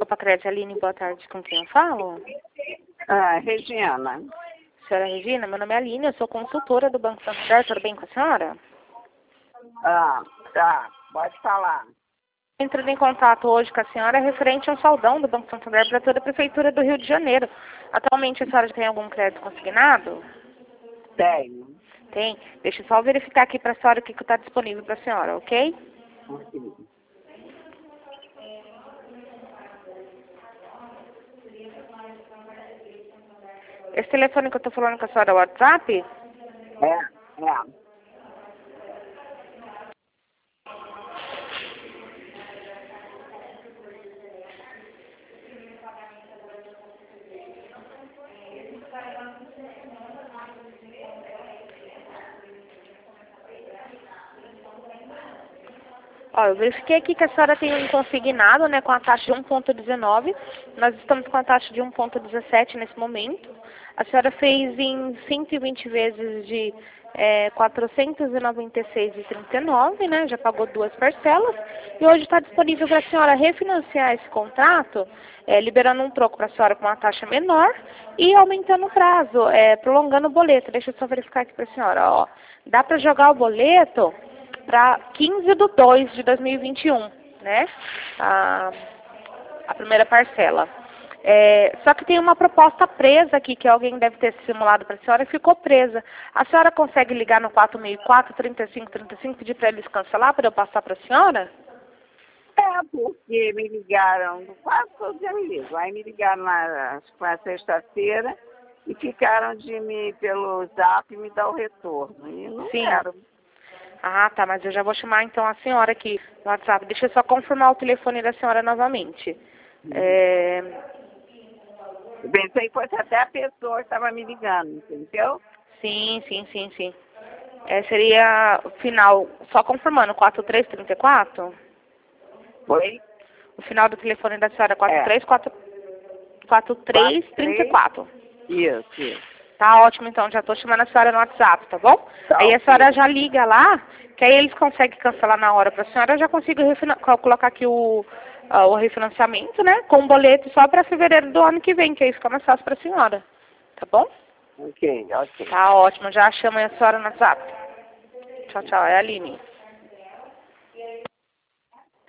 Copa Crédito, Aline, boa tarde, com quem eu falo? Regina. Senhora Regina, meu nome é Aline, eu sou consultora do Banco Santander, tudo bem com a senhora? Tá, pode falar. Entrando em contato hoje com a senhora referente ao saldão do Banco Santander para toda a Prefeitura do Rio de Janeiro. Atualmente a senhora já tem algum crédito consignado? Tenho. Tem? Deixa eu só verificar aqui para a senhora o que está disponível para a senhora, ok? Ok. Esse telefone que eu estou falando com a senhora é o WhatsApp? É. Ó, eu verifiquei aqui que a senhora tem um consignado, né, com a taxa de 1,19. Nós estamos com a taxa de 1,17 nesse momento. A senhora fez em 120 vezes de R$ 496,39, né? Já pagou 2 parcelas. E hoje está disponível para a senhora refinanciar esse contrato, liberando um troco para a senhora com uma taxa menor e aumentando o prazo, prolongando o boleto. Deixa eu só verificar aqui para a senhora, ó. Dá para jogar o boleto para 15/2/2021, né? A primeira parcela. Só que tem uma proposta presa aqui, que alguém deve ter simulado para a senhora e ficou presa. A senhora consegue ligar no 464-3535 pedir para eles cancelar, para eu passar para a senhora? Porque me ligaram, quase todo dia me ligam. Aí me ligaram na sexta-feira e ficaram pelo zap, me dar o retorno. E não Sim. quero. Ah, tá, mas eu já vou chamar então a senhora aqui no WhatsApp. Deixa eu só confirmar o telefone da senhora novamente. Eu pensei que fosse até a pessoa que estava me ligando, entendeu? Sim. Seria o final, só confirmando, 4334? Foi? O final do telefone da senhora é 4334. Isso. Tá ótimo, então, já tô chamando a senhora no WhatsApp, tá bom? Tá, aí a ok. senhora já liga lá, que aí eles conseguem cancelar na hora pra senhora, eu já consigo colocar aqui o refinanciamento, né, com o boleto só pra fevereiro do ano que vem, que aí fica mais fácil pra senhora, tá bom? Ok. Tá ótimo, já chamo a senhora no WhatsApp. Tchau, é a Aline.